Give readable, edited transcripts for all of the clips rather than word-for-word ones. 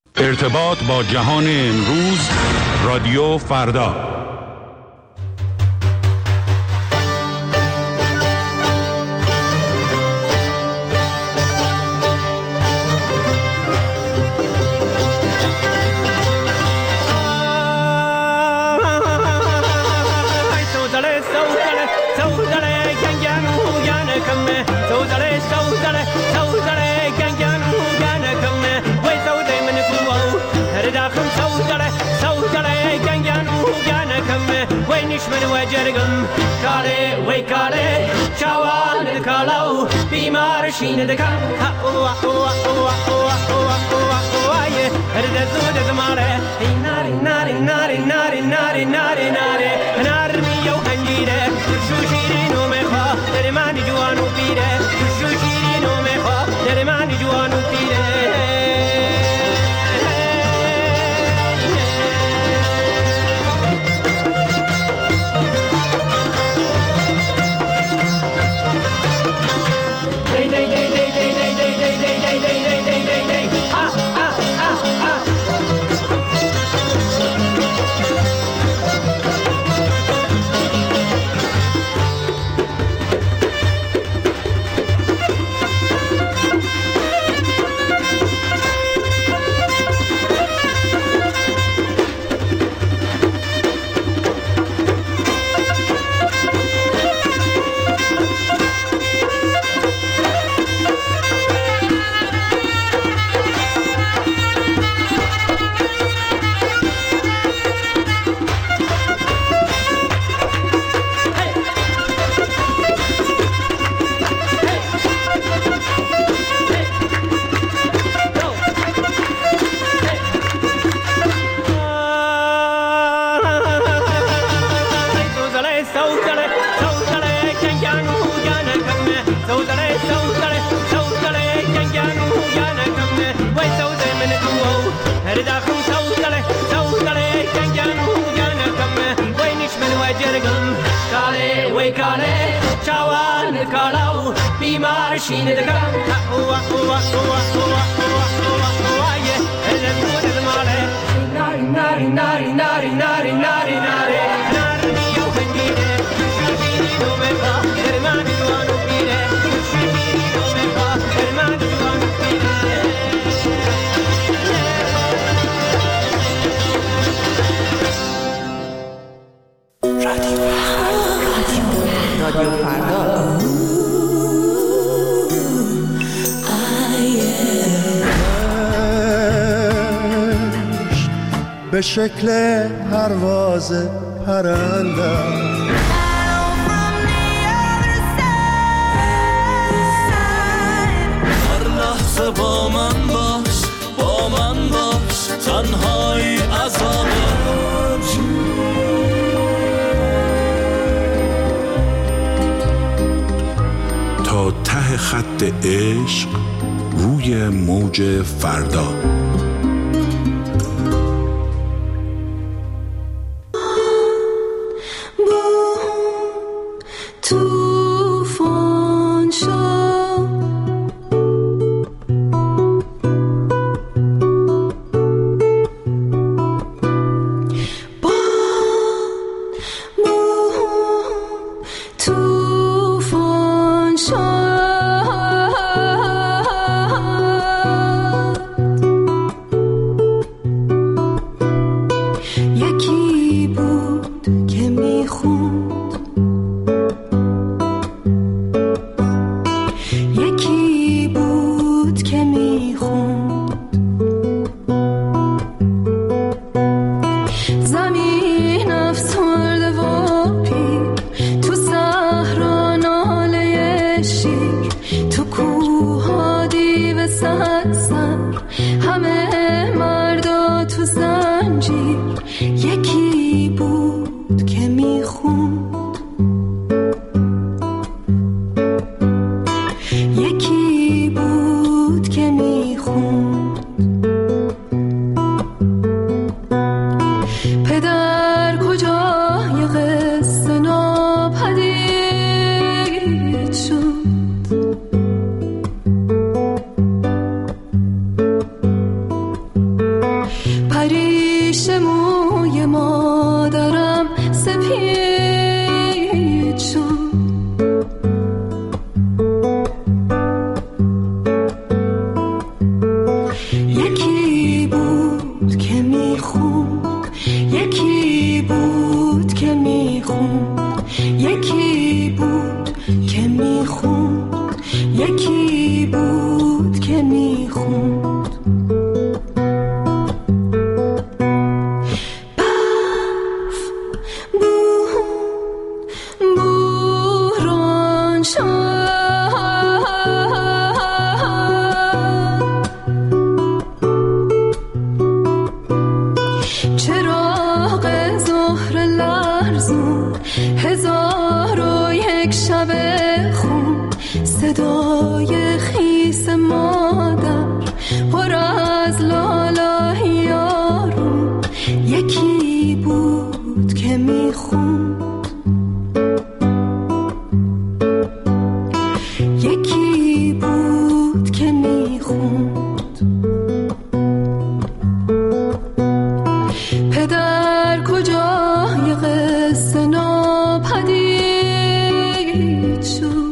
ارتباط با جهان امروز، رادیو فردا. Sheen the car, oh, and the good as a mare, an army of Angire, Sushi no meha, the man you want to be there, Sushi no meha, the man you want to be there. Sheen the car, رادیو فردا. به شکل پرواز پرنده هر لحظه با من باش تنهایی عذابه تا ته خط عشق روی موج فردا. پریش موی مادرم سپید شد. یکی بود که میخوند، یکی بود که میخوند، یکی بود که میخوند، یکی بود که میخوند. صدای خیس مادر پر از لاله یارو، یکی بود که میخوند، یکی بود که میخوند. پدر کجای قصه ناپدید شد.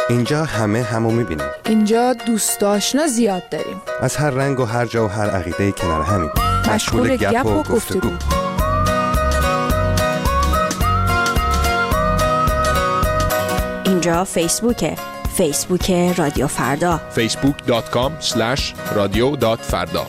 اینجا همو میبینیم. اینجا دوست آشنا زیاد داریم. از هر رنگ و هر جا و هر عقیده کنار همیم. مشغول گپ و گفتگو. اینجا فیسبوک رادیو فردا. facebook.com/radio.farda.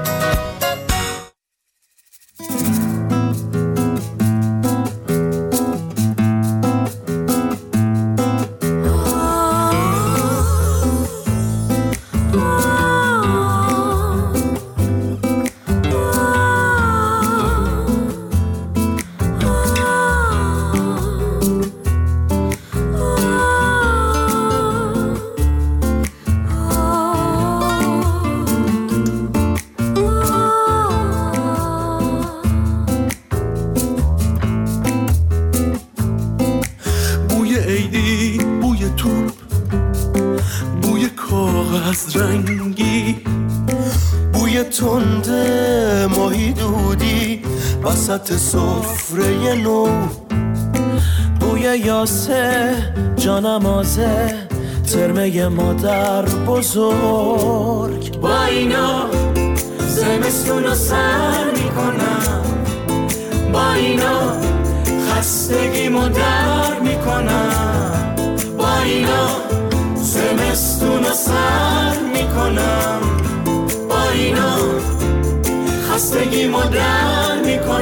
سفره نو بوی یاسه جانمازه ترمه مادر بزرگ با اینا زمستونو سر میکنم با اینا خستگیمو در میکنم با اینا زمستونو سر میکنم با اینا خستگیمو در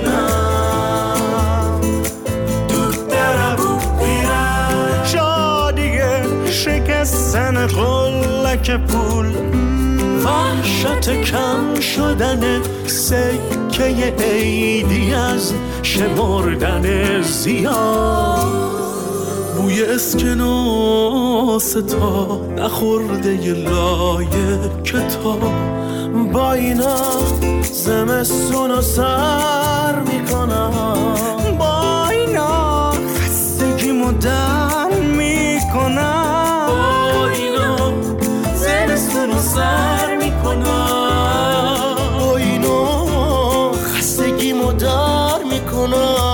میکنم دود دربو بیرم شادیه شکستن قلک پول وحشت کم شدن سکه عیدی از شمردن زیاد بوی اسکناس تا نخورده ی لایه کتاب با اینا زمستونو سر میکنم با اینا خستگیمو در میکنم با اینا زمستونو سر میکنم با اینا خستگیمو در میکنم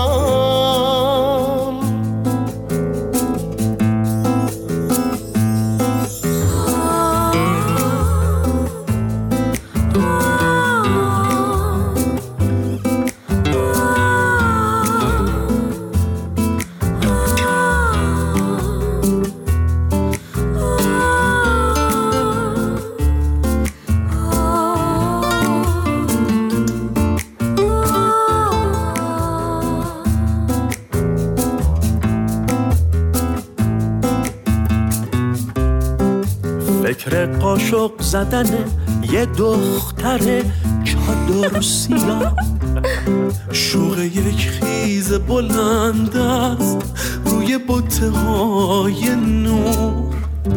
فکر قاشق زدن یه دختر چادر سیاه شوق یک خیز بلند است روی بوته های نور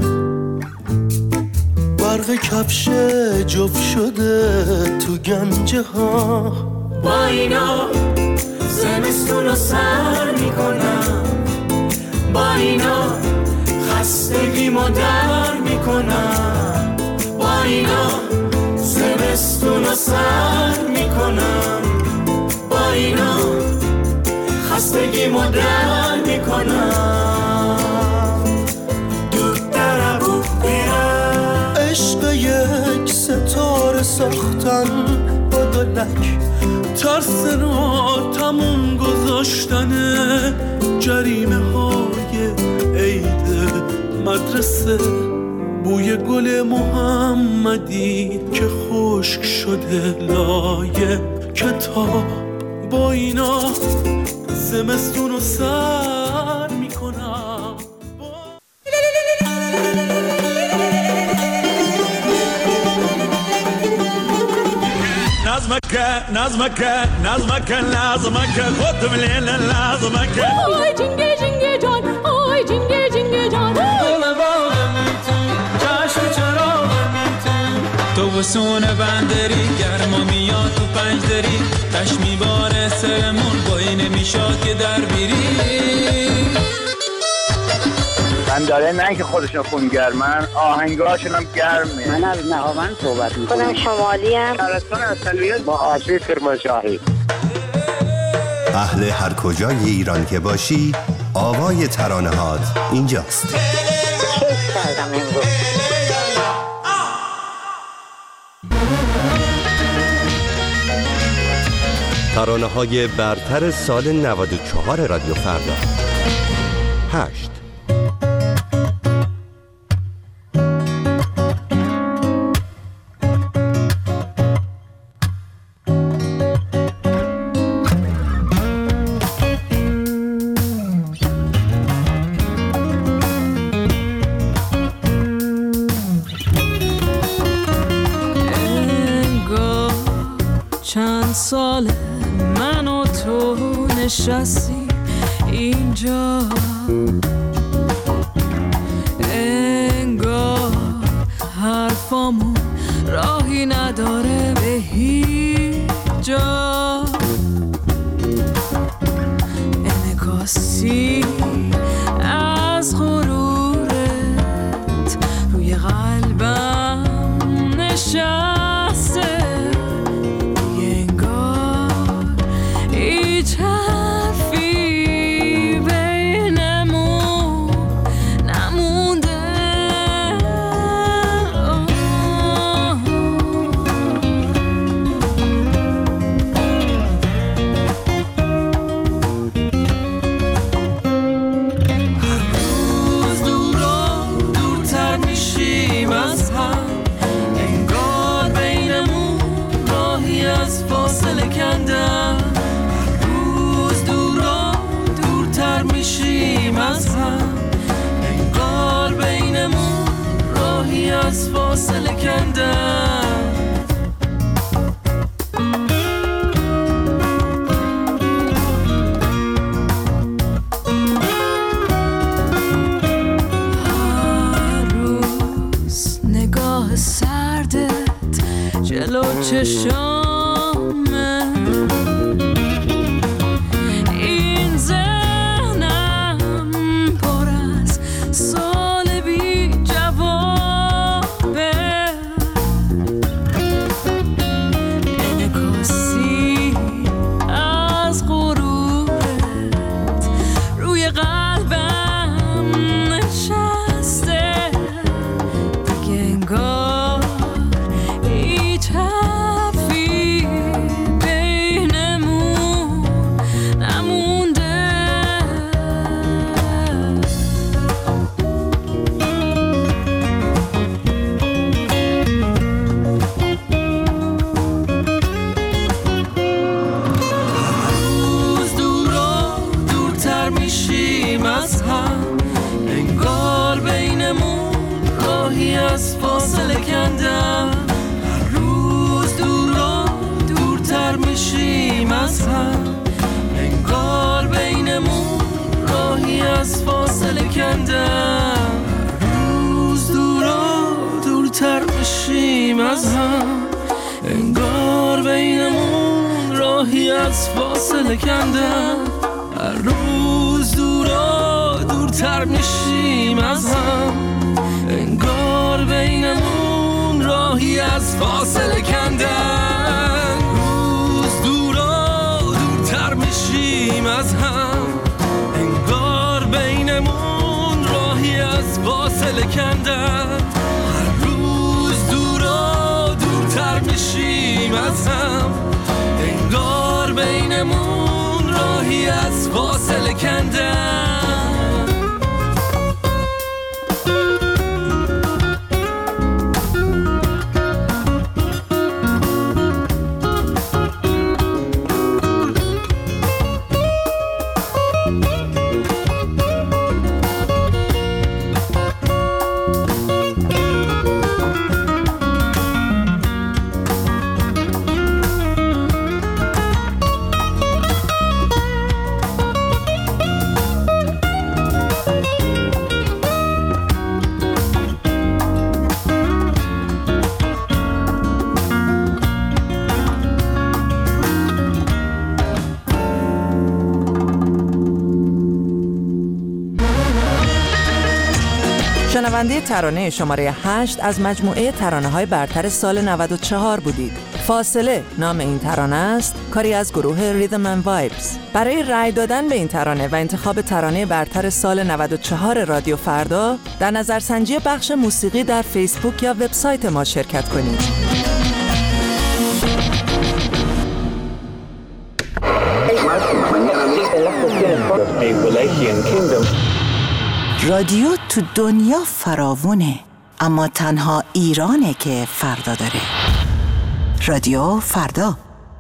برق کفش جفت شده تو گنجه ها با اینا زمستونو سر میکنم با اینا خستگیمو در میکنم با اینا زمستونو سر میکنم با اینا خستگیمو در میکنم دود دربو بیرم عشق یک ستاره ساختن با دلک ترس را تموم گذاشتن جریمه های عید مدرسه بوی گل محمدی که خشک شده لایه کتاب با اینا زمستونو سر میکنم نظمك لازمك خد من لازمك آی جنگه جنگه جان آی جنگه جنگه جان تو بسون بندری گرما میاد تو پنج دری تش میباره سرمون با اینه میشاد که در بیری من داره نه که خودشون خونگرمن آهنگاشون هم گرمه. من از نهاوند صحبت میکنم. خودم شمالی ام. شهرستان اصلیت با آسیب کرمانشاهی. اهل هر کجای ایران که باشی آوای ترانه‌هات اینجاست. کردم امروز. ترانه‌های برتر سال 94 رادیو فردا. 8. چند ساله من و تو نشستی اینجا، انگار حرفامون راهی نداره به هیچ جا، انعکاسی از غرورت روی قلبم نشسته، از فاصله کندم. هر روز نگاه سردت جلو چشامه، این ذهنم پر از سال بی جواب، از فاصله کندم. هر روز دورتر میشیم از هم، انگار بینمون راهی از فاصله کندم. هر روز دورتر میشیم از هم، انگار بینمون راهی از فاصله کندم. هر روز دورتر میشیم از هم، انگار بینمون راهی از فاصله کندن. روز دورتر میشیم از هم، انگار بینمون راهی از فاصله کندن. هر روز دورتر میشیم از هم، انگار بینمون راهی از فاصله کندن. شنونده ترانه شماره 8 از مجموعه ترانه‌های برتر سال 94 بودید. فاصله نام این ترانه است، کاری از گروه ریدم اند وایبز. برای رأی دادن به این ترانه و انتخاب ترانه برتر سال 94 رادیو فردا، در نظرسنجی بخش موسیقی در فیسبوک یا وبسایت ما شرکت کنید. رادیو تو دنیا فراوونه، اما تنها ایرانه که فردا داره. رادیو فردا.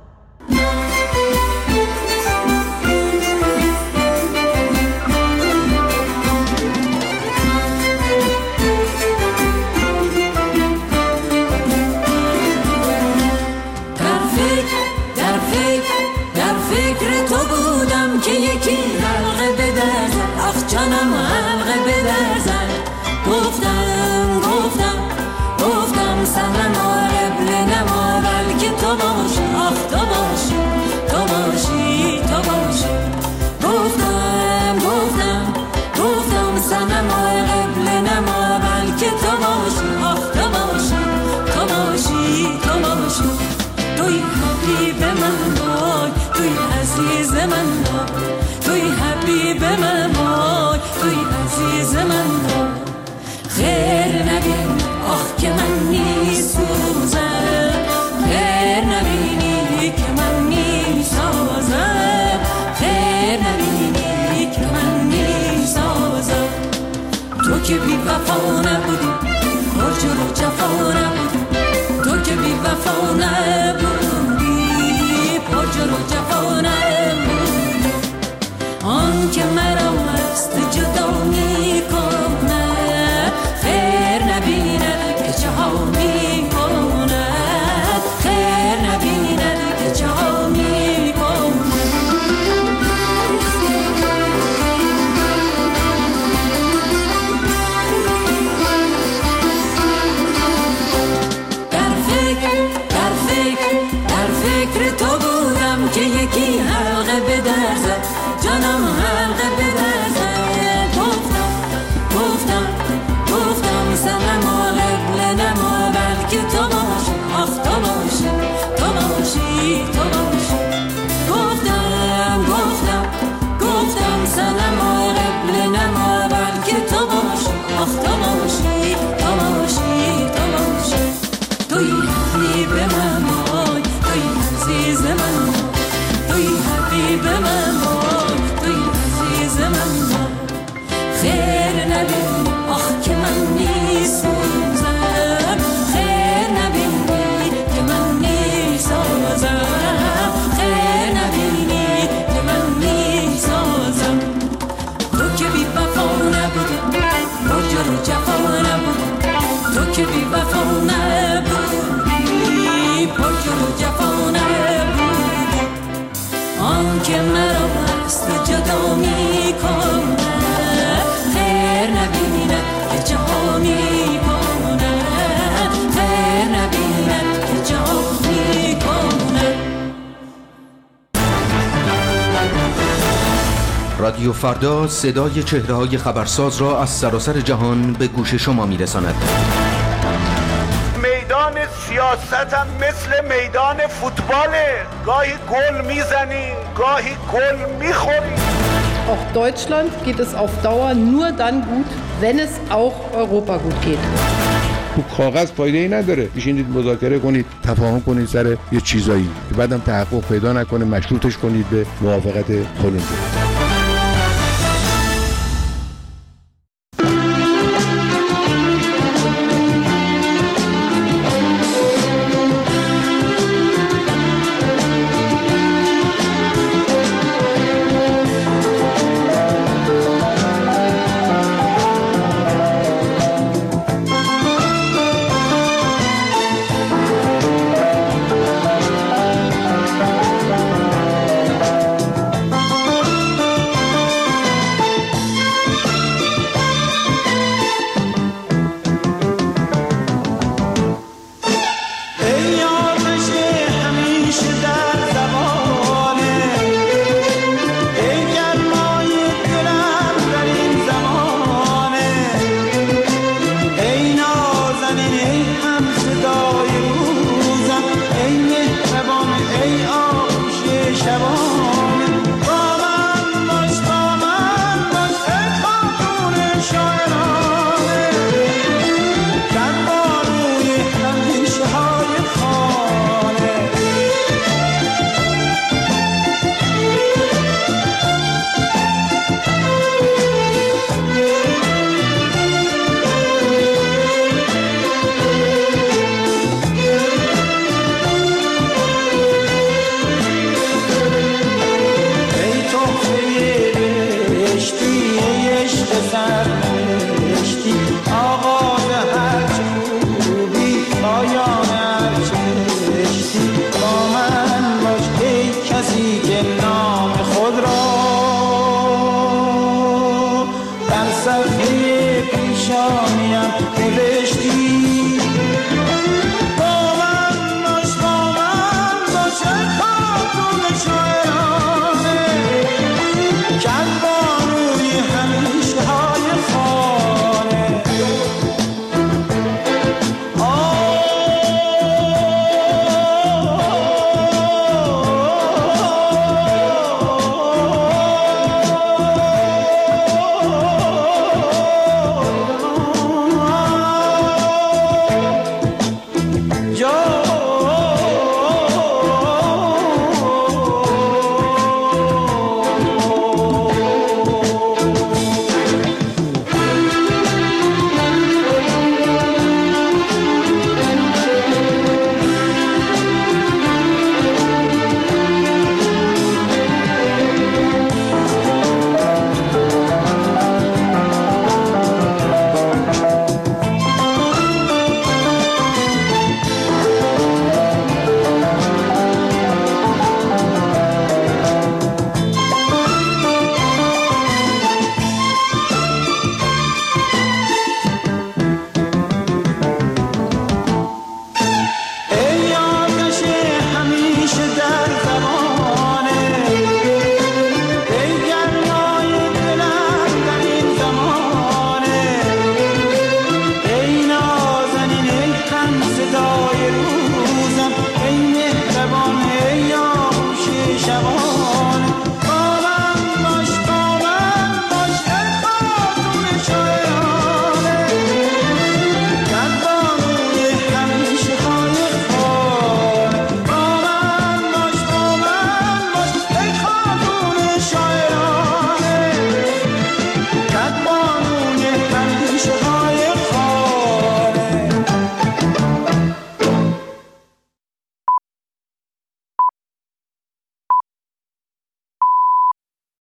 در فکر تو بودم که یکی حلقه به در زد، آخ جانم حلقه به در زد. گفتم سنم قبل نما، بلکه تو باشی، آخ تو باشی، تو باشی، تو باشی. گفتم سنم قبل نما، بلکه تو باشی، آخ تو باشی، تو باشی، تو باشی. توی حبیب من وای، توی عزیز من وای، توی حبیب من وای، توی عزیز من وای. خیر نبین آخ که من میسوزم، خیر نبینی که من میسازم، خیر نبینی که من میسازم. تو که بی وفا نبودی، برج و جفا نبودی، تو که بی وفا نبودی، برج و جفا نبودی. آن که مرا مست جدا میکنه، خیر نبیند که چه ها میکند، خیر نبیند که چه ها میکند. در فکر تو بودم که یکی حلقه به در زد، جانم حلقه به در زد. گفتم سنم قبل نما، بلکه تو باشی، آخ تو باشی، تو باشی، تو باشی. گفتم سنم قبل نما، بلکه تو باشی، آخ تو باشی، تو باشی، تو باشی. توی حبیب من وای، توی عزیز من وای، توی حبیب من وای، توی عزیز من وای. خیر نبینی آخ که من میسوزم، خیر نبینی که من میسازم، خیر نبینی که من میسازم. تو که بی وفا نبودی، برج و جفا نبودی، تو که بی وفا نبودی، برج و جفا نبودی. آن که مرا مست جدا میکنه، خیر نبیند که چه ها میکند، خیر نبیند که چه ها میکند. رادیو فردا صدای چهره‌های خبرساز را از سراسر جهان به گوش شما میرساند. میدان سیاست هم مثل میدان فوتباله، گاهی گل میزنیم، گاهی گل میخوریم. Auch Deutschland geht es auf Dauer nur dann gut, wenn es auch Europa gut geht. تو کاغذ فایده‌ای نداره، بشینید مذاکره کنید، تفاهم کنید سر یه چیزایی که بعدم تحقق پیدا نکنه، مشروطش کنید به موافقت کلمبیا. ایرانیم، دل